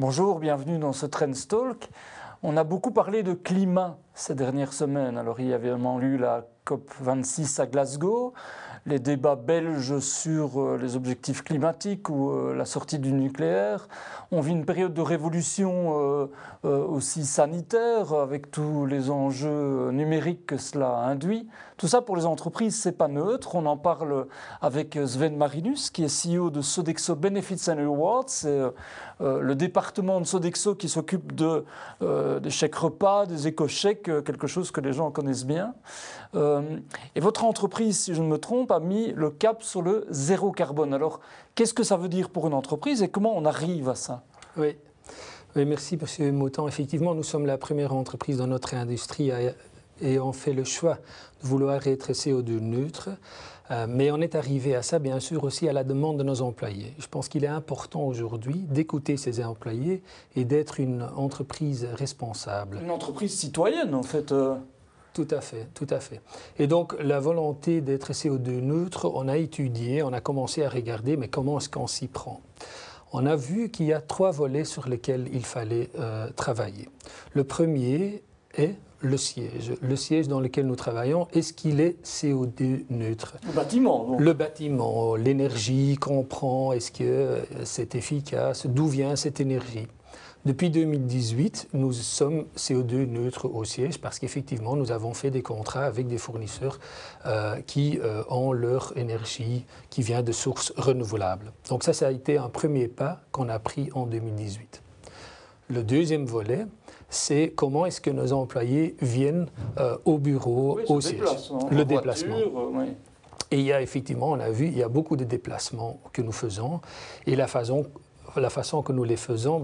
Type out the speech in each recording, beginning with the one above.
Bonjour, bienvenue dans ce Trends Talk. On a beaucoup parlé de climat ces dernières semaines. Alors il y avait évidemment eu la COP26 à Glasgow, les débats belges sur les objectifs climatiques ou la sortie du nucléaire. On vit une période de révolution aussi sanitaire avec tous les enjeux numériques que cela induit. Tout ça pour les entreprises, c'est pas neutre. On en parle avec Sven Marinus, qui est CEO de Sodexo Benefits and Rewards. C'est le département de Sodexo qui s'occupe des chèques repas, des éco-chèques, quelque chose que les gens connaissent bien. Et votre entreprise, si je ne me trompe, a mis le cap sur le zéro carbone. Alors, qu'est-ce que ça veut dire pour une entreprise et comment on arrive à ça ? Oui, merci M. Mouton. Effectivement, nous sommes la première entreprise dans notre industrie ayant fait le choix de vouloir être CO2 neutre. Mais on est arrivé à ça, bien sûr, aussi à la demande de nos employés. Je pense qu'il est important aujourd'hui d'écouter ces employés et d'être une entreprise responsable. Une entreprise citoyenne, en fait. Tout à fait, tout à fait. Et donc, la volonté d'être CO2 neutre, on a étudié, on a commencé à regarder, mais comment est-ce qu'on s'y prend ? On a vu qu'il y a 3 volets sur lesquels il fallait travailler. Le premier est le siège. Le siège dans lequel nous travaillons, est-ce qu'il est CO2 neutre ? Le bâtiment, donc. Le bâtiment, l'énergie qu'on prend, est-ce que c'est efficace ? D'où vient cette énergie ? Depuis 2018, nous sommes CO2 neutres au siège parce qu'effectivement, nous avons fait des contrats avec des fournisseurs qui ont leur énergie qui vient de sources renouvelables. Donc ça a été un premier pas qu'on a pris en 2018. Le deuxième volet, c'est comment est-ce que nos employés viennent au bureau, au siège. Le déplacement. Oui. Et il y a effectivement, on a vu, il y a beaucoup de déplacements que nous faisons et la façon que nous les faisons,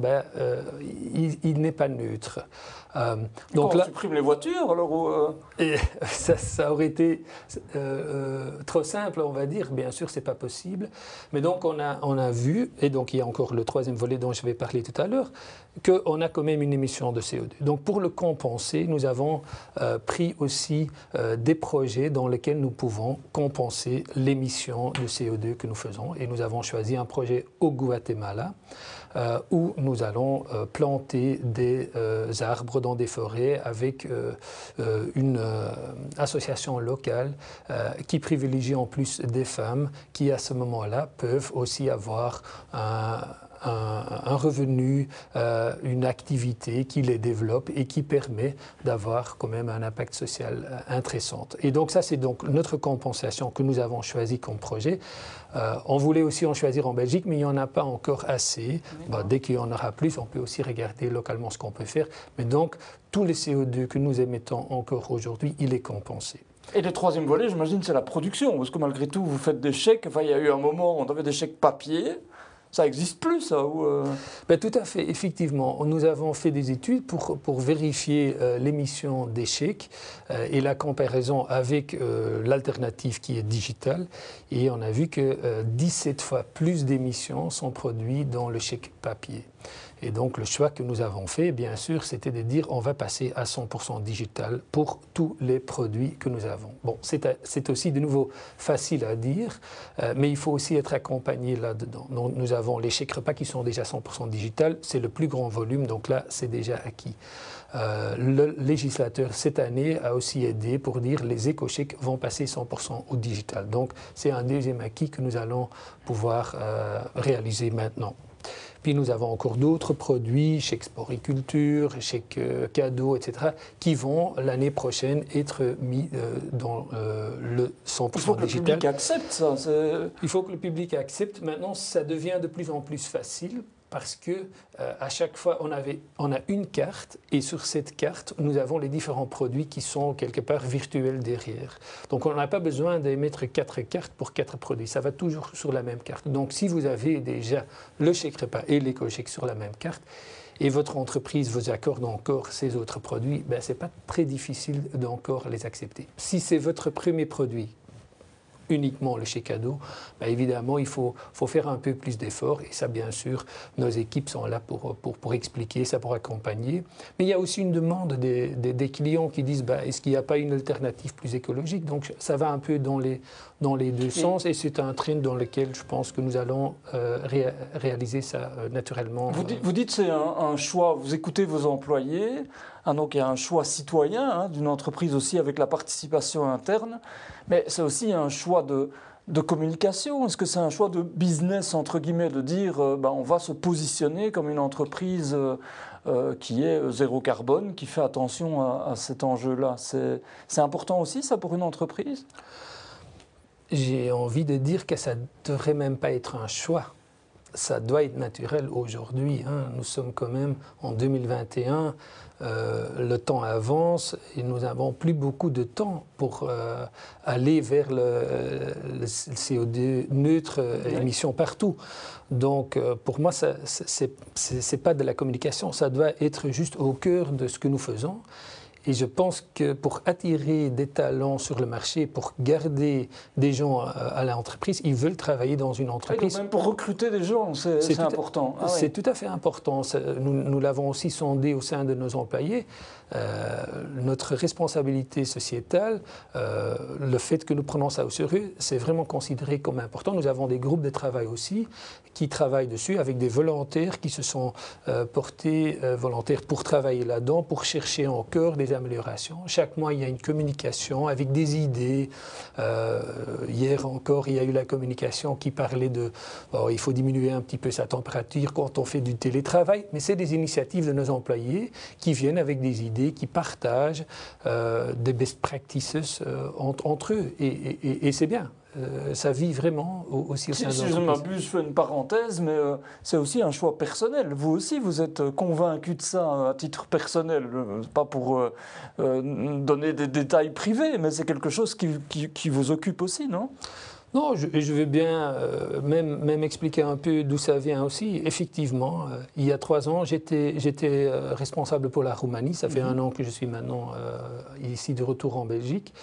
il n'est pas neutre. Donc là, on supprime les voitures alors et ça aurait été trop simple, on va dire. Bien sûr, c'est pas possible. Mais donc on a vu, et donc il y a encore le troisième volet dont je vais parler tout à l'heure, qu'on a quand même une émission de CO2. Donc pour le compenser, nous avons pris aussi des projets dans lesquels nous pouvons compenser l'émission de CO2 que nous faisons. Et nous avons choisi un projet au Guatemala où nous allons planter des arbres dans des forêts avec une association locale qui privilégie en plus des femmes qui à ce moment-là peuvent aussi avoir un revenu, une activité qui les développe et qui permet d'avoir quand même un impact social intéressant. Et donc ça, c'est donc notre compensation que nous avons choisi comme projet. On voulait aussi en choisir en Belgique, mais il n'y en a pas encore assez. Dès qu'il y en aura plus, on peut aussi regarder localement ce qu'on peut faire. Mais donc, tous les CO2 que nous émettons encore aujourd'hui, il est compensé. Et le troisième volet, j'imagine, c'est la production. Parce que malgré tout, vous faites des chèques. Enfin, il y a eu un moment où on avait des chèques papier. Ça n'existe plus, ça Tout à fait, effectivement. Nous avons fait des études pour vérifier l'émission des chèques et la comparaison avec l'alternative qui est digitale. Et on a vu que 17 fois plus d'émissions sont produites dans le chèque papier. Et donc, le choix que nous avons fait, bien sûr, c'était de dire on va passer à 100% digital pour tous les produits que nous avons. Bon, c'est aussi de nouveau facile à dire, mais il faut aussi être accompagné là-dedans. Donc, nous avons les chèques repas qui sont déjà 100% digital, c'est le plus grand volume, donc là, c'est déjà acquis. Le législateur, cette année, a aussi aidé pour dire les éco-chèques vont passer 100% au digital. Donc, c'est un deuxième acquis que nous allons pouvoir réaliser maintenant. Puis nous avons encore d'autres produits, chèques sporiculture, chèques cadeaux, etc., qui vont l'année prochaine être mis dans le 100% digital. Il faut que le public accepte ça. Il faut que le public accepte. Maintenant, ça devient de plus en plus facile parce que à chaque fois, on a une carte et sur cette carte, nous avons les différents produits qui sont quelque part virtuels derrière. Donc, on n'a pas besoin d'émettre 4 cartes pour 4 produits. Ça va toujours sur la même carte. Donc, si vous avez déjà le chèque repas et l'éco-chèque sur la même carte, et votre entreprise vous accorde encore ces autres produits, ce n'est pas très difficile d'encore les accepter. Si c'est votre premier produit, uniquement le chèque cadeau, ben évidemment, il faut faire un peu plus d'efforts. Et ça, bien sûr, nos équipes sont là pour expliquer, ça pour accompagner. Mais il y a aussi une demande des clients qui disent ben, est-ce qu'il n'y a pas une alternative plus écologique? Donc ça va un peu dans les deux sens et c'est un trend dans lequel je pense que nous allons réaliser ça naturellement. Vous dites que c'est un choix, vous écoutez vos employés, donc il y a un choix citoyen d'une entreprise aussi avec la participation interne, mais c'est aussi un choix de communication. Est-ce que c'est un choix de business, entre guillemets, de dire on va se positionner comme une entreprise qui est zéro carbone, qui fait attention à cet enjeu-là? C'est important aussi, ça, pour une entreprise? J'ai envie de dire que ça ne devrait même pas être un choix. Ça doit être naturel aujourd'hui. Nous sommes quand même en 2021, le temps avance et nous n'avons plus beaucoup de temps pour aller vers le CO2 neutre, émission partout. Donc pour moi, ce n'est pas de la communication, ça doit être juste au cœur de ce que nous faisons. Et je pense que pour attirer des talents sur le marché, pour garder des gens à l'entreprise, ils veulent travailler dans une entreprise. Et même pour recruter des gens, c'est important. C'est tout à fait important. Nous l'avons aussi sondé au sein de nos employés. Notre responsabilité sociétale, le fait que nous prenons ça au sérieux, c'est vraiment considéré comme important. Nous avons des groupes de travail aussi qui travaillent dessus avec des volontaires qui se sont portés volontaires pour travailler là-dedans, pour chercher encore des améliorations. Chaque mois, il y a une communication avec des idées. Hier encore, il y a eu la communication qui parlait de il faut diminuer un petit peu sa température quand on fait du télétravail, mais c'est des initiatives de nos employés qui viennent avec des idées, qui partagent des best practices entre eux. Et c'est bien. Ça vit vraiment aussi au sein de l'entreprise. Si je ne m'abuse, je fais une parenthèse, mais c'est aussi un choix personnel. Vous aussi, vous êtes convaincu de ça à titre personnel, pas pour donner des détails privés, mais c'est quelque chose qui vous occupe aussi, non ? Non, je vais bien même expliquer un peu d'où ça vient aussi. Effectivement, il y a 3 ans, j'étais responsable pour la Roumanie. Ça fait 1 an que je suis maintenant ici de retour en Belgique.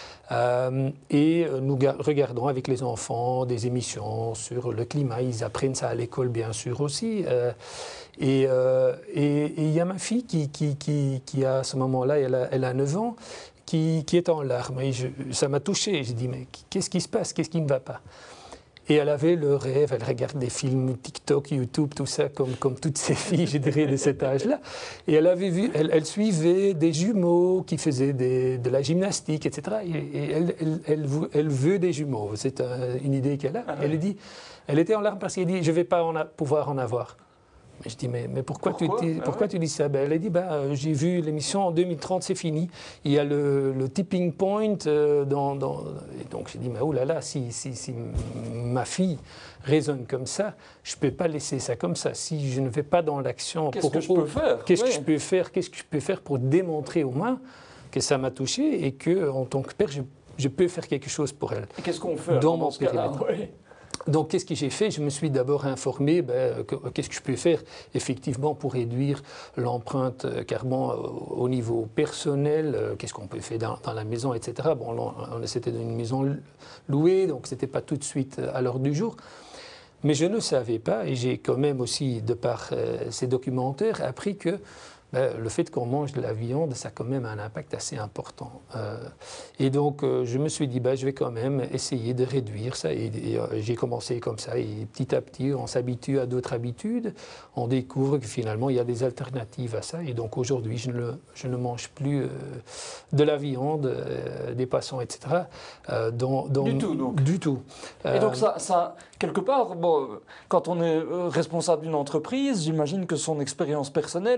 Et nous regardons avec les enfants des émissions sur le climat. Ils apprennent ça à l'école, bien sûr, aussi. Et il y a ma fille qui a, à ce moment-là, elle a 9 ans, qui est en larmes. Et ça m'a touché. J'ai dit, mais qu'est-ce qui se passe? Qu'est-ce qui ne va pas? Et elle avait le rêve, elle regarde des films TikTok, YouTube, tout ça, comme toutes ces filles, je dirais, de cet âge-là. Et elle avait vu, elle suivait des jumeaux qui faisaient de la gymnastique, etc. Et elle veut des jumeaux. C'est une idée qu'elle a. Elle était en larmes parce qu'elle dit, je ne vais pas pouvoir en avoir. Mais je dis, mais pourquoi tu dis ça? Elle a dit, j'ai vu l'émission en 2030, c'est fini. Il y a le tipping point. Et donc j'ai dit, mais oh là là, si ma fille raisonne comme ça, je ne peux pas laisser ça comme ça. Si je ne vais pas dans l'action... Qu'est-ce que je peux faire? Qu'est-ce que je peux faire pour démontrer au moins que ça m'a touché et qu'en tant que père, je peux faire quelque chose pour elle. Et qu'est-ce qu'on fait dans mon périmètre? Donc, qu'est-ce que j'ai fait? Je me suis d'abord informé, qu'est-ce que je peux faire effectivement pour réduire l'empreinte carbone au niveau personnel, qu'est-ce qu'on peut faire dans la maison, etc. Bon, c'était dans une maison louée, donc ce n'était pas tout de suite à l'ordre du jour. Mais je ne savais pas, et j'ai quand même aussi, de par ces documentaires, appris que le fait qu'on mange de la viande, ça a quand même un impact assez important. Et donc, je me suis dit, je vais quand même essayer de réduire ça. Et j'ai commencé comme ça. Et petit à petit, on s'habitue à d'autres habitudes. On découvre que finalement, il y a des alternatives à ça. Et donc, aujourd'hui, je ne mange plus de la viande, des poissons, etc. Du tout, donc. Du tout. Et donc, ça quelque part, quand on est responsable d'une entreprise, j'imagine que son expérience personnelle,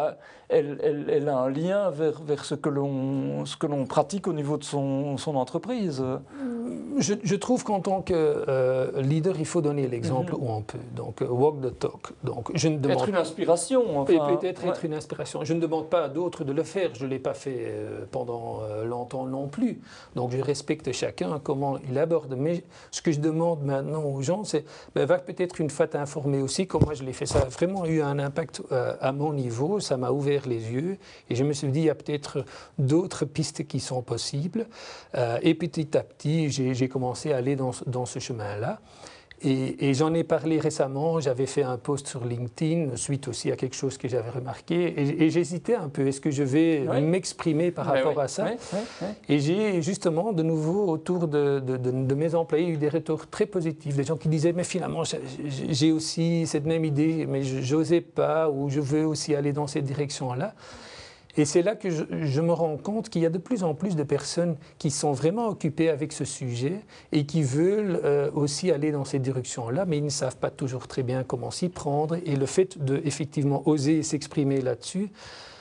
elle a un lien vers ce que l'on pratique au niveau de son entreprise. Je trouve qu'en tant que leader, il faut donner l'exemple où on peut. Donc, walk the talk. Donc, je ne demande... Être une inspiration. Enfin, peut-être être une inspiration. Je ne demande pas à d'autres de le faire. Je ne l'ai pas fait pendant longtemps non plus. Donc, je respecte chacun, comment il aborde. Mais ce que je demande maintenant aux gens, c'est va peut-être une fois t'informer aussi, comme moi je l'ai fait. Ça a vraiment eu un impact à mon niveau. Ça m'a ouvert les yeux. Et je me suis dit, il y a peut-être d'autres pistes qui sont possibles. Et petit à petit, j'ai commencé à aller dans ce chemin-là. Et j'en ai parlé récemment, j'avais fait un post sur LinkedIn, suite aussi à quelque chose que j'avais remarqué, et j'hésitais un peu, est-ce que je vais m'exprimer par rapport à ça? Et j'ai justement, de nouveau, autour de mes employés, eu des retours très positifs, des gens qui disaient, mais finalement, j'ai aussi cette même idée, mais je n'osais pas, ou je veux aussi aller dans cette direction-là. Et c'est là que je me rends compte qu'il y a de plus en plus de personnes qui sont vraiment occupées avec ce sujet et qui veulent aussi aller dans cette direction-là, mais ils ne savent pas toujours très bien comment s'y prendre. Et le fait de effectivement oser s'exprimer là-dessus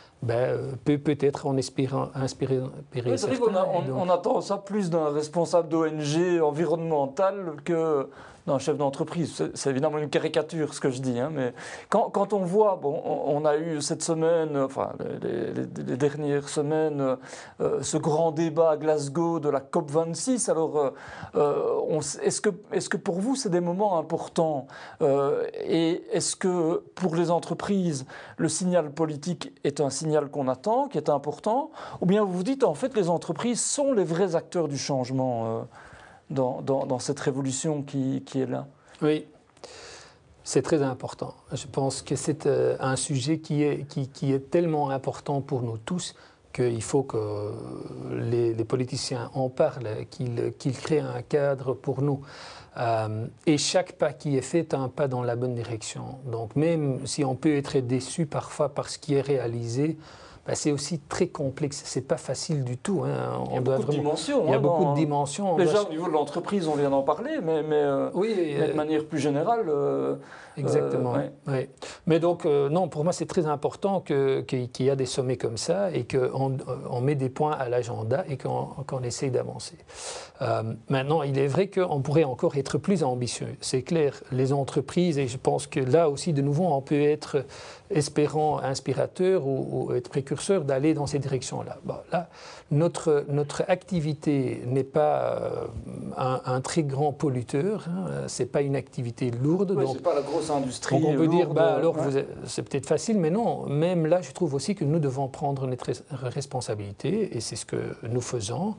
peut-être en inspirer oui, c'est vrai qu'on attend ça plus d'un responsable d'ONG environnementale que d'un chef d'entreprise. C'est évidemment une caricature ce que je dis, hein, mais quand on voit, bon, on a eu cette semaine, enfin les dernières semaines, ce grand débat à Glasgow de la COP26. Alors, est-ce que pour vous c'est des moments importants et est-ce que pour les entreprises le signal politique est un signal qu'on attend, qui est important, ou bien vous vous dites en fait les entreprises sont les vrais acteurs du changement dans cette révolution qui est là? Oui, c'est très important. Je pense que c'est un sujet qui est tellement important pour nous tous qu'il faut que les politiciens en parlent, qu'ils créent un cadre pour nous. Et chaque pas qui est fait est un pas dans la bonne direction. Donc même si on peut être déçu parfois par ce qui est réalisé, c'est aussi très complexe, c'est pas facile du tout. Hein. Il y a beaucoup de dimensions. Il y a beaucoup de dimensions. Déjà au niveau de l'entreprise, on vient d'en parler, mais de manière plus générale. Exactement. Ouais. Mais donc, non, pour moi, c'est très important qu'il y a des sommets comme ça et qu'on met des points à l'agenda et qu'on essaye d'avancer. Maintenant, il est vrai qu'on pourrait encore être plus ambitieux. C'est clair, les entreprises, et je pense que là aussi, de nouveau, on peut être espérant, inspirateur ou être précurseur d'aller dans ces directions-là. Bon, là, notre activité n'est pas un très grand polluteur, hein, c'est pas une activité lourde. Oui, c'est pas la grosse industrie. Donc on peut lourde, dire, alors c'est peut-être facile, mais non. Même là, je trouve aussi que nous devons prendre notre responsabilité, et c'est ce que nous faisons.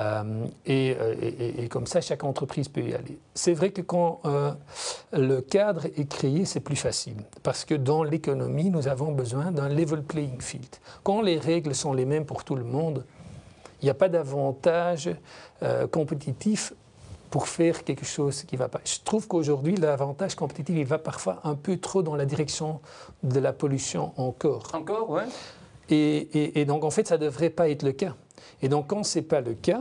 Et comme ça, chaque entreprise peut y aller. C'est vrai que quand le cadre est créé, c'est plus facile, parce que dans l'économie, nous avons besoin d'un level playing field. Quand les règles sont les mêmes pour tout le monde, il n'y a pas d'avantage compétitif pour faire quelque chose qui ne va pas. Je trouve qu'aujourd'hui, l'avantage compétitif, il va parfois un peu trop dans la direction de la pollution encore. Encore, oui. Et donc, en fait, ça ne devrait pas être le cas. Et donc, quand ce n'est pas le cas,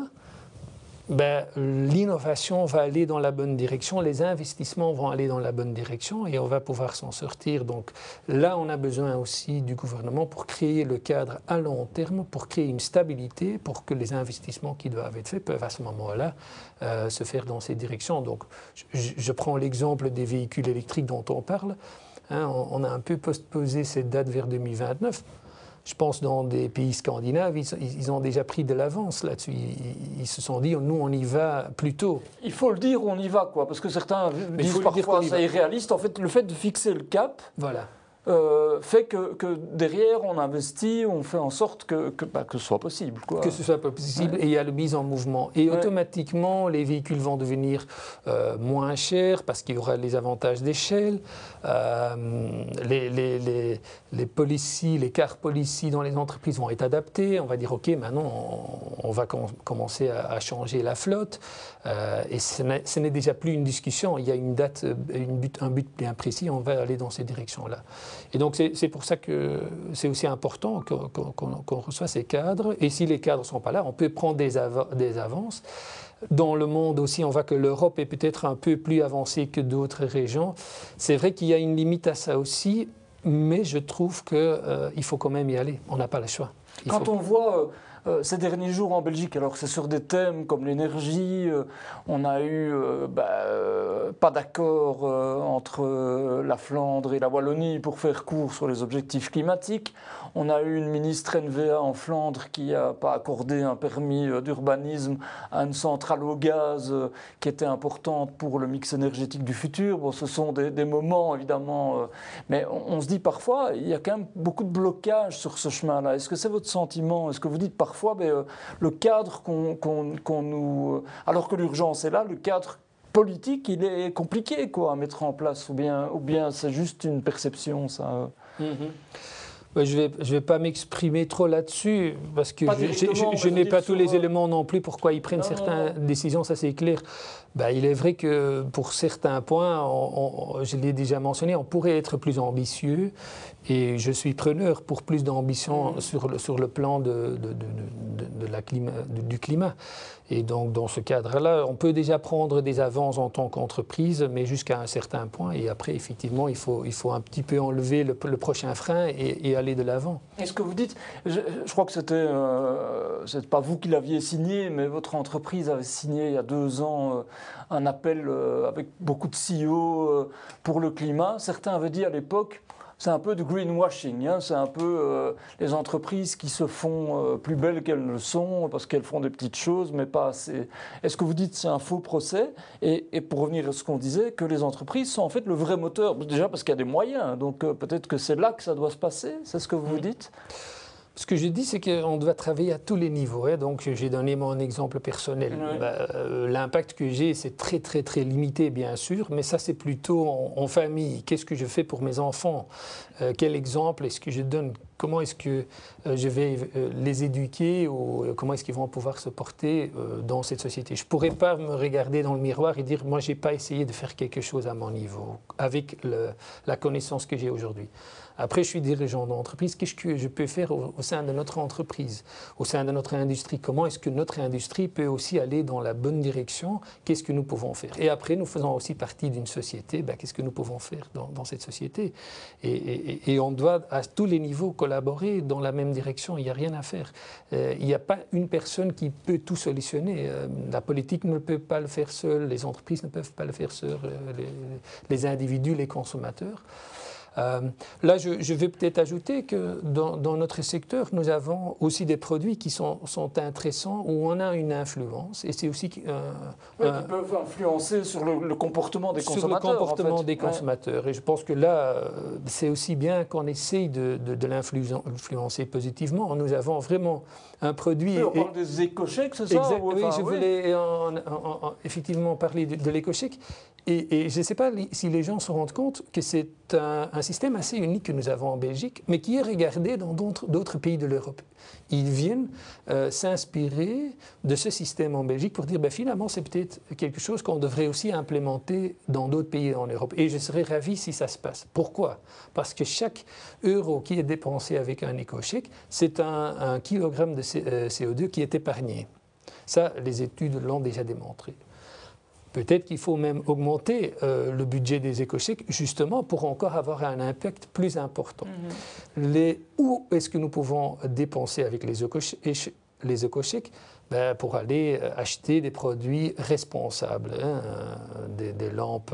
l'innovation va aller dans la bonne direction, les investissements vont aller dans la bonne direction et on va pouvoir s'en sortir. Donc là, on a besoin aussi du gouvernement pour créer le cadre à long terme, pour créer une stabilité, pour que les investissements qui doivent être faits peuvent à ce moment-là se faire dans ces directions. Donc je prends l'exemple des véhicules électriques dont on parle. Hein, on a un peu postposé cette date vers 2029. Je pense dans des pays scandinaves, ils ont déjà pris de l'avance là-dessus. Ils se sont dit, nous, on y va plus tôt. Il faut le dire, on y va, quoi, parce que certains disent parfois c'est irréaliste. En fait, le fait de fixer le cap fait que derrière, on investit, on fait en sorte que ce soit possible. Quoi. Que ce soit possible, et il y a la mise en mouvement. Et automatiquement, les véhicules vont devenir moins chers parce qu'il y aura les avantages d'échelle. Les policies, les cars policies dans les entreprises vont être adaptés. On va dire, OK, maintenant, on va commencer à changer la flotte. Et ce n'est déjà plus une discussion. Il y a une date, un but bien précis. On va aller dans ces directions-là. Et donc, c'est pour ça que c'est aussi important qu'on reçoit ces cadres. Et si les cadres ne sont pas là, on peut prendre des avances. Dans le monde aussi, on voit que l'Europe est peut-être un peu plus avancée que d'autres régions. C'est vrai qu'il y a une limite à ça aussi, mais je trouve qu'il faut quand même y aller. On n'a pas le choix. Quand on voit ces derniers jours en Belgique, alors c'est sur des thèmes comme l'énergie, on a eu pas d'accord entre la Flandre et la Wallonie pour faire court sur les objectifs climatiques. On a eu une ministre NVA en Flandre qui n'a pas accordé un permis d'urbanisme à une centrale au gaz qui était importante pour le mix énergétique du futur. Bon, ce sont des moments évidemment, mais on se dit parfois, il y a quand même beaucoup de blocages sur ce chemin-là. Est-ce que c'est votre sentiment? Est-ce que vous dites parfois parfois le cadre qu'on nous... Alors que l'urgence est là, le cadre politique, il est compliqué quoi, à mettre en place, ou bien c'est juste une perception, ça. Je ne vais pas m'exprimer trop là-dessus, parce que je n'ai pas tous les éléments non plus pourquoi ils prennent certaines décisions, ça c'est clair. Il est vrai que pour certains points, je l'ai déjà mentionné, on pourrait être plus ambitieux, et je suis preneur pour plus d'ambition sur le plan du climat. Et donc, dans ce cadre-là, on peut déjà prendre des avances en tant qu'entreprise, mais jusqu'à un certain point. Et après, effectivement, il faut un petit peu enlever le prochain frein et aller de l'avant. Et ce que vous dites, je crois que c'est pas vous qui l'aviez signé, mais votre entreprise avait signé il y a 2 ans un appel avec beaucoup de CEO pour le climat. Certains avaient dit à l'époque, c'est un peu du greenwashing, hein, c'est un peu les entreprises qui se font plus belles qu'elles ne le sont parce qu'elles font des petites choses, mais pas assez. Est-ce que vous dites que c'est un faux procès et pour revenir à ce qu'on disait, que les entreprises sont en fait le vrai moteur, déjà parce qu'il y a des moyens, donc peut-être que c'est là que ça doit se passer, c'est ce que vous dites ? Ce que je dis, c'est qu'on doit travailler à tous les niveaux. Hein. Donc, j'ai donné mon exemple personnel. Oui. L'impact que j'ai, c'est très, très, très limité, bien sûr, mais ça, c'est plutôt en famille. Qu'est-ce que je fais pour mes enfants ? Quel exemple est-ce que je donne ? Comment est-ce que je vais les éduquer ou comment est-ce qu'ils vont pouvoir se porter dans cette société ? Je ne pourrais pas me regarder dans le miroir et dire « moi, je n'ai pas essayé de faire quelque chose à mon niveau, avec la connaissance que j'ai aujourd'hui ». Après, je suis dirigeant d'entreprise. Qu'est-ce que je peux faire au sein de notre entreprise, au sein de notre industrie ? Comment est-ce que notre industrie peut aussi aller dans la bonne direction ? Qu'est-ce que nous pouvons faire ? Et après, nous faisons aussi partie d'une société. Qu'est-ce que nous pouvons faire dans cette société ? Et on doit, à tous les niveaux, collaborer dans la même direction. Il n'y a rien à faire. Il n'y a pas une personne qui peut tout solutionner. La politique ne peut pas le faire seule. Les entreprises ne peuvent pas le faire seules. Les individus, les consommateurs. Là, je vais peut-être ajouter que dans notre secteur, nous avons aussi des produits qui sont intéressants, où on a une influence. Et c'est aussi... qui peuvent influencer sur le comportement des consommateurs. Sur le comportement des consommateurs. Et je pense que là, c'est aussi bien qu'on essaye de l'influencer positivement. Nous avons vraiment un produit... On parle des éco-chèques, c'est ça ? Oui, je voulais effectivement parler de l'éco-chèque. Et je ne sais pas si les gens se rendent compte que c'est un système assez unique que nous avons en Belgique, mais qui est regardé dans d'autres pays de l'Europe. Ils viennent s'inspirer de ce système en Belgique pour dire finalement c'est peut-être quelque chose qu'on devrait aussi implémenter dans d'autres pays en Europe. Et je serais ravi si ça se passe. Pourquoi ? Parce que chaque euro qui est dépensé avec un éco-chèque, c'est un kilogramme de CO2 qui est épargné. Ça, les études l'ont déjà démontré. Peut-être qu'il faut même augmenter le budget des éco-chèques, justement, pour encore avoir un impact plus important. Où est-ce que nous pouvons dépenser avec les éco-chèques ? Pour aller acheter des produits responsables, hein, des lampes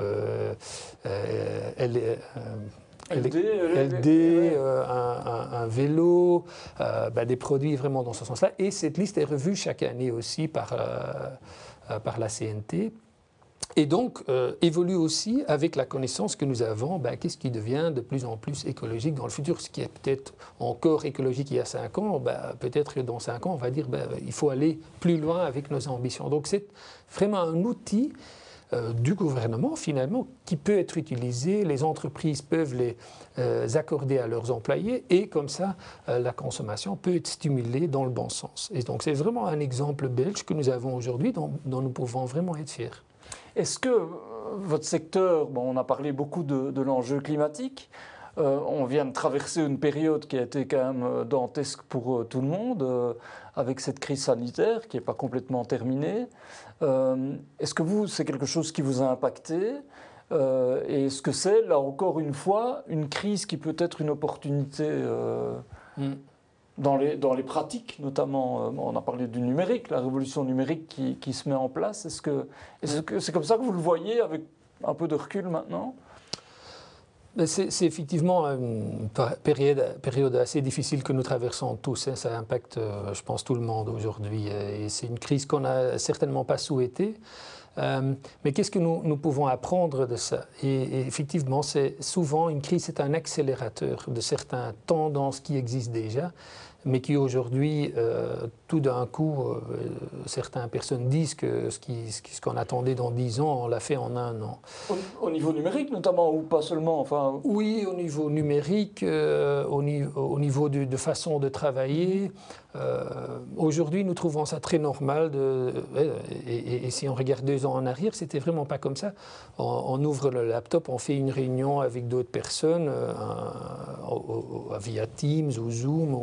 LD, un vélo, des produits vraiment dans ce sens-là. Et cette liste est revue chaque année aussi par la CNT. Et donc, évolue aussi avec la connaissance que nous avons, qu'est-ce qui devient de plus en plus écologique dans le futur. Ce qui est peut-être encore écologique il y a 5 ans, peut-être que dans 5 ans, on va dire il faut aller plus loin avec nos ambitions. Donc, c'est vraiment un outil du gouvernement, finalement, qui peut être utilisé. Les entreprises peuvent les accorder à leurs employés et comme ça, la consommation peut être stimulée dans le bon sens. Et donc, c'est vraiment un exemple belge que nous avons aujourd'hui dont nous pouvons vraiment être fiers. Est-ce que votre secteur, on a parlé beaucoup de l'enjeu climatique, on vient de traverser une période qui a été quand même dantesque pour tout le monde, avec cette crise sanitaire qui n'est pas complètement terminée. Est-ce que c'est quelque chose qui vous a impacté ? Et est-ce que c'est, là encore une fois, une crise qui peut être une opportunité dans les pratiques, notamment, on a parlé du numérique, la révolution numérique qui se met en place. Est-ce que c'est comme ça que vous le voyez avec un peu de recul maintenant ? C'est effectivement une période assez difficile que nous traversons tous. Hein. Ça impacte, je pense, tout le monde aujourd'hui. Et c'est une crise qu'on n'a certainement pas souhaitée. Mais qu'est-ce que nous pouvons apprendre de ça ? Et effectivement, souvent, une crise, c'est un accélérateur de certaines tendances qui existent déjà, mais qui aujourd'hui tout d'un coup, certaines personnes disent que ce qu'on attendait dans 10 ans, on l'a fait en 1 an. Au niveau numérique notamment, ou pas seulement enfin... Oui, au niveau numérique, au niveau de façon de travailler. Aujourd'hui, nous trouvons ça très normal. Et si on regarde 2 ans en arrière, c'était vraiment pas comme ça. On ouvre le laptop, on fait une réunion avec d'autres personnes via Teams ou Zoom,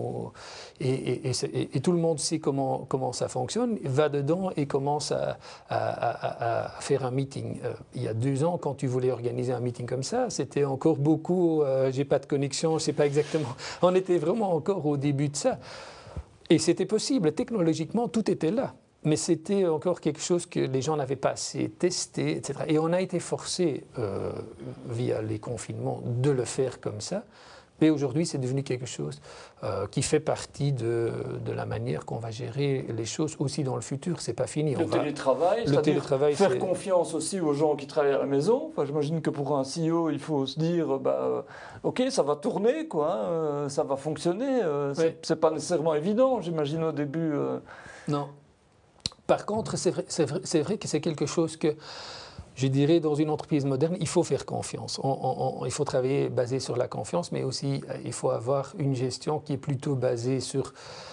et tout le monde sait comment ça fonctionne, va dedans et commence à faire un meeting. Il y a 2 ans, quand tu voulais organiser un meeting comme ça, c'était encore beaucoup, j'ai pas de connexion, je sais pas exactement. On était vraiment encore au début de ça. Et c'était possible, technologiquement, tout était là. Mais c'était encore quelque chose que les gens n'avaient pas assez testé, etc. Et on a été forcés, via les confinements, de le faire comme ça. Mais aujourd'hui, c'est devenu quelque chose qui fait partie de la manière qu'on va gérer les choses aussi dans le futur. C'est pas fini. Le télétravail, faire confiance aussi aux gens qui travaillent à la maison. Enfin, j'imagine que pour un CEO, il faut se dire, ok, ça va tourner, quoi, ça va fonctionner. C'est pas nécessairement évident, j'imagine au début. Non. Par contre, c'est vrai que c'est quelque chose que, je dirais, dans une entreprise moderne, il faut faire confiance. Il faut travailler basé sur la confiance, mais aussi il faut avoir une gestion qui est plutôt basée sur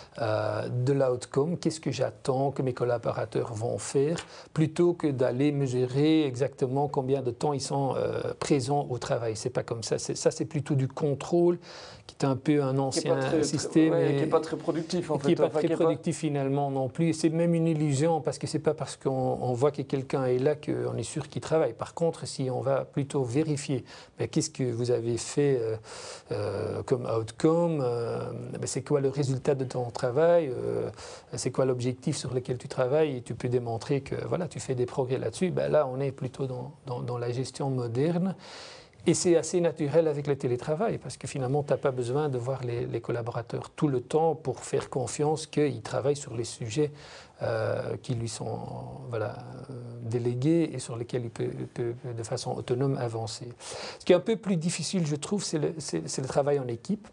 de l'outcome. Qu'est-ce que j'attends que mes collaborateurs vont faire, plutôt que d'aller mesurer exactement combien de temps ils sont présents au travail. C'est pas comme ça. Ça, c'est plutôt du contrôle, qui est un peu un ancien système. Qui n'est pas très productif, en fait. Qui n'est pas très productif, finalement, non plus. C'est même une illusion, parce que ce n'est pas parce qu'on voit que quelqu'un est là qu'on est sûr qu'il travaille. Par contre, si on va plutôt vérifier qu'est-ce que vous avez fait comme outcome, c'est quoi le résultat de ton travail, c'est quoi l'objectif sur lequel tu travailles, et tu peux démontrer que voilà, tu fais des progrès là-dessus, là, on est plutôt dans la gestion moderne. Et c'est assez naturel avec le télétravail, parce que finalement, tu n'as pas besoin de voir les collaborateurs tout le temps pour faire confiance qu'ils travaillent sur les sujets qui lui sont délégués et sur lesquels il peut de façon autonome avancer. Ce qui est un peu plus difficile, je trouve, c'est le travail en équipe,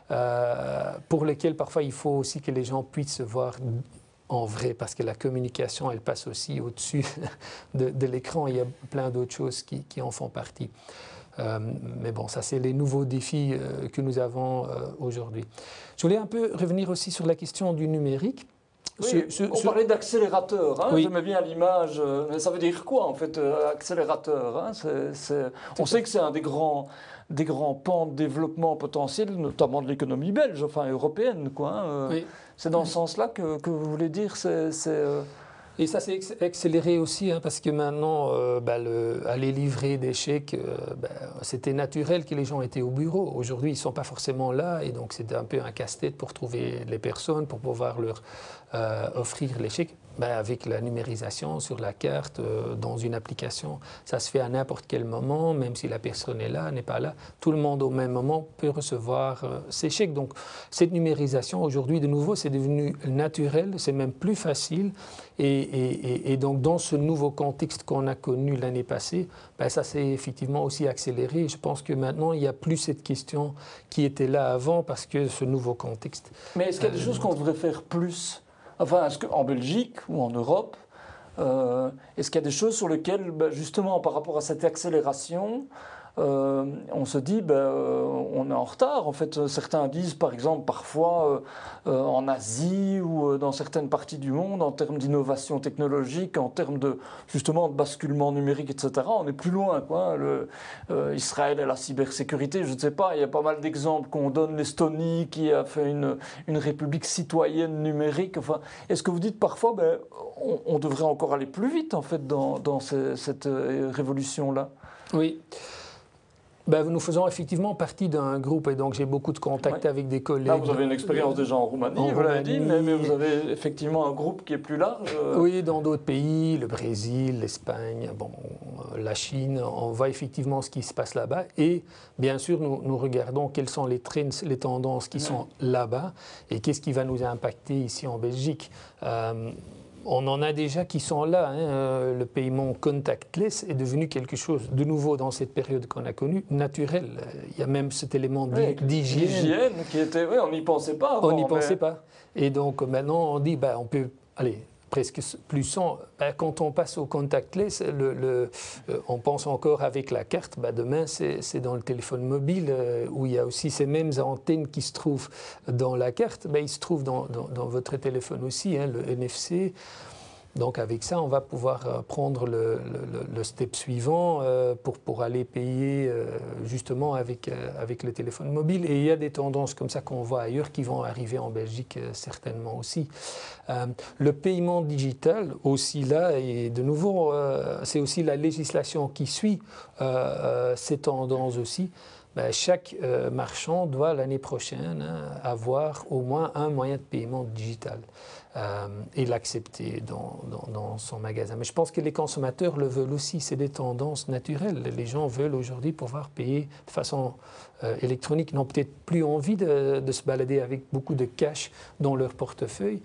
pour lequel parfois il faut aussi que les gens puissent se voir en vrai, parce que la communication, elle passe aussi au-dessus de l'écran. Il y a plein d'autres choses qui en font partie. Mais bon, ça, c'est les nouveaux défis que nous avons aujourd'hui. Je voulais un peu revenir aussi sur la question du numérique. Oui, on parlait d'accélérateur, hein, oui. J'aimais bien l'image, mais ça veut dire quoi en fait, accélérateur, hein, on sait que c'est un des grands pans de développement potentiel, notamment de l'économie belge, enfin européenne, quoi. Hein, oui. C'est dans ce sens-là que vous voulez dire, Et ça s'est accéléré aussi, hein, parce que maintenant, aller livrer des chèques, c'était naturel que les gens étaient au bureau. Aujourd'hui, ils ne sont pas forcément là, et donc c'était un peu un casse-tête pour trouver les personnes, pour pouvoir leur offrir les chèques. Avec la numérisation sur la carte, dans une application, ça se fait à n'importe quel moment, même si la personne est là, n'est pas là. Tout le monde au même moment peut recevoir ses chèques. Donc cette numérisation, aujourd'hui, de nouveau, c'est devenu naturel, c'est même plus facile. Et donc dans ce nouveau contexte qu'on a connu l'année passée, ça s'est effectivement aussi accéléré. Je pense que maintenant, il n'y a plus cette question qui était là avant, parce que ce nouveau contexte... Mais est-ce qu'il y a des choses qu'on devrait faire plus ? Enfin, est-ce qu'en Belgique ou en Europe, est-ce qu'il y a des choses sur lesquelles, justement, par rapport à cette accélération, on se dit, on est en retard. En fait, certains disent, par exemple, parfois en Asie ou dans certaines parties du monde, en termes d'innovation technologique, en termes de, justement, de basculement numérique, etc., on est plus loin, quoi. Israël et la cybersécurité, je ne sais pas, il y a pas mal d'exemples qu'on donne. L'Estonie qui a fait une république citoyenne numérique. Enfin, est-ce que vous dites parfois, on devrait encore aller plus vite, en fait, dans cette révolution-là ? Oui. Nous faisons effectivement partie d'un groupe, et donc j'ai beaucoup de contacts avec des collègues. Là, vous avez une expérience déjà en Roumanie, vous l'avez dit, mais vous avez effectivement un groupe qui est plus large. Oui, dans d'autres pays, le Brésil, l'Espagne, la Chine, on voit effectivement ce qui se passe là-bas. Et bien sûr, nous regardons quelles sont les trends, les tendances qui sont là-bas, et qu'est-ce qui va nous impacter ici en Belgique. on en a déjà qui sont là. Le paiement contactless est devenu quelque chose de nouveau dans cette période qu'on a connue, naturel. Il y a même cet élément d'hygiène. L'hygiène qui était, on n'y pensait pas avant. On n'y pensait pas. Et donc maintenant, on dit, on peut, allez, presque plus sans. Quand on passe au contactless, on pense encore avec la carte. Demain, c'est dans le téléphone mobile où il y a aussi ces mêmes antennes qui se trouvent dans la carte. Ils se trouvent dans votre téléphone aussi, le NFC. Donc avec ça, on va pouvoir prendre le step suivant pour aller payer justement avec le téléphone mobile. Et il y a des tendances comme ça qu'on voit ailleurs qui vont arriver en Belgique certainement aussi. Le paiement digital aussi là, et de nouveau, c'est aussi la législation qui suit ces tendances aussi. Chaque marchand doit l'année prochaine avoir au moins un moyen de paiement digital et l'accepter dans son magasin. Mais je pense que les consommateurs le veulent aussi, c'est des tendances naturelles. Les gens veulent aujourd'hui pouvoir payer de façon électronique, n'ont peut-être plus envie de se balader avec beaucoup de cash dans leur portefeuille.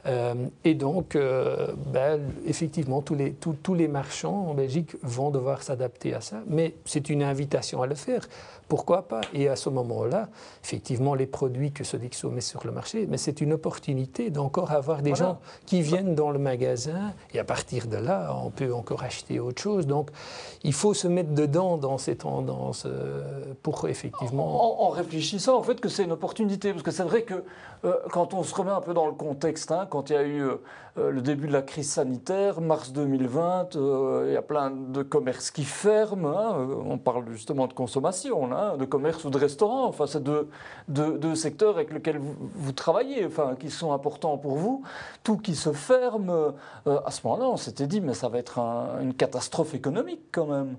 Et donc, effectivement, tous les marchands en Belgique vont devoir s'adapter à ça, mais c'est une invitation à le faire. Pourquoi pas? Et à ce moment-là, effectivement, les produits que Sodexo met sur le marché, mais c'est une opportunité d'encore avoir des gens qui viennent dans le magasin et à partir de là, on peut encore acheter autre chose. Donc, il faut se mettre dedans dans ces tendances pour effectivement... En réfléchissant, en fait, que c'est une opportunité, parce que c'est vrai que quand on se remet un peu dans le contexte, quand il y a eu le début de la crise sanitaire, mars 2020, il y a plein de commerces qui ferment, on parle justement de consommation, de commerce ou de restaurant, enfin c'est deux secteurs avec lesquels vous travaillez, enfin qui sont importants pour vous, tout qui se ferme, à ce moment-là on s'était dit mais ça va être une catastrophe économique quand même.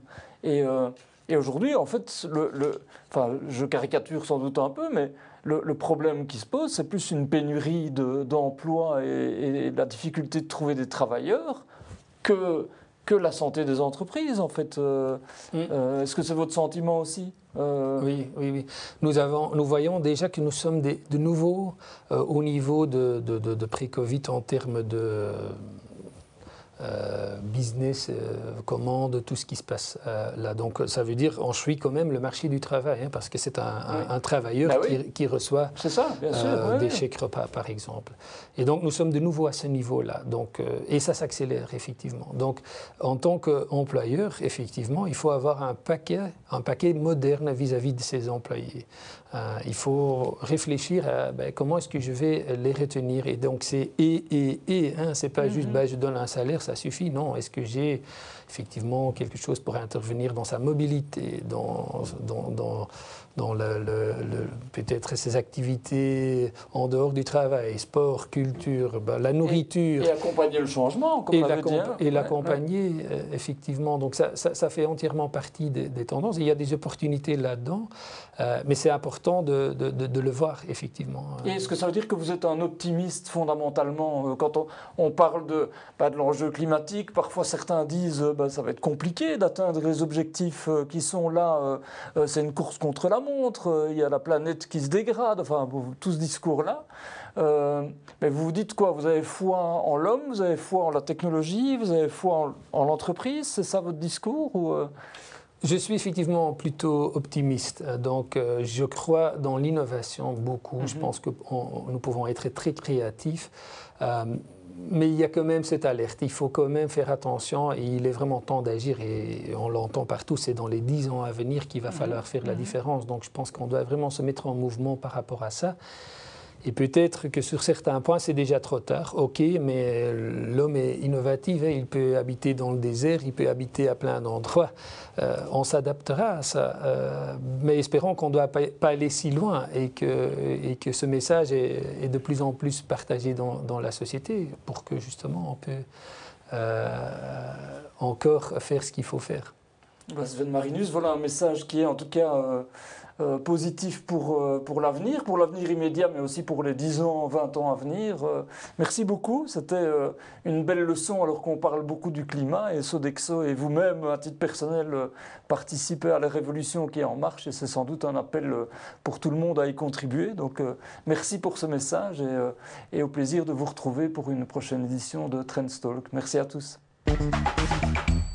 Et aujourd'hui, en fait, je caricature sans doute un peu, mais le problème qui se pose, c'est plus une pénurie d'emplois et la difficulté de trouver des travailleurs que la santé des entreprises, en fait. Est-ce que c'est votre sentiment aussi ? Oui. Nous voyons déjà que nous sommes de nouveau au niveau de pré-Covid en termes de... business, commande, tout ce qui se passe là. Donc ça veut dire on suit quand même le marché du travail, parce que c'est un travailleur qui reçoit des chèques repas par exemple. Et donc nous sommes de nouveau à ce niveau-là. Donc, et ça s'accélère effectivement. Donc en tant qu'employeur, effectivement, il faut avoir un paquet moderne vis-à-vis de ses employés. Il faut réfléchir à comment est-ce que je vais les retenir. Et donc c'est c'est pas juste je donne un salaire, ça suffit. Non, est-ce que j'ai effectivement quelque chose pour intervenir dans sa mobilité, dans peut-être ses activités en dehors du travail, sport, culture, la nourriture. Et accompagner le changement, comme on l'avait dit. Et l'accompagner, effectivement. Donc ça fait entièrement partie des tendances. Et il y a des opportunités là-dedans, mais c'est important de le voir, effectivement. Et est-ce que ça veut dire que vous êtes un optimiste fondamentalement quand on parle de l'enjeu climatique, parfois certains disent ça va être compliqué d'atteindre les objectifs qui sont là, c'est une course contre la montre, il y a la planète qui se dégrade, enfin tout ce discours-là. Mais vous vous dites quoi? Vous avez foi en l'homme, vous avez foi en la technologie, vous avez foi en l'entreprise, c'est ça votre discours ou Je suis effectivement plutôt optimiste, donc je crois dans l'innovation beaucoup, je pense que nous pouvons être très créatifs. Mais il y a quand même cette alerte, il faut quand même faire attention et il est vraiment temps d'agir et on l'entend partout, c'est dans les 10 ans à venir qu'il va falloir faire la différence. Donc je pense qu'on doit vraiment se mettre en mouvement par rapport à ça. Et peut-être que sur certains points, c'est déjà trop tard, ok, mais l'homme est innovatif, il peut habiter dans le désert, il peut habiter à plein d'endroits. On s'adaptera à ça, mais espérons qu'on ne doit pas aller si loin et que ce message est de plus en plus partagé dans la société pour que justement on peut encore faire ce qu'il faut faire. Sven Marinus, voilà un message qui est en tout cas positif pour l'avenir immédiat, mais aussi pour les 10 ans, 20 ans à venir. Merci beaucoup, c'était une belle leçon alors qu'on parle beaucoup du climat et Sodexo et vous-même, à titre personnel, participez à la révolution qui est en marche et c'est sans doute un appel pour tout le monde à y contribuer. Donc merci pour ce message et au plaisir de vous retrouver pour une prochaine édition de Trendstalk. Merci à tous.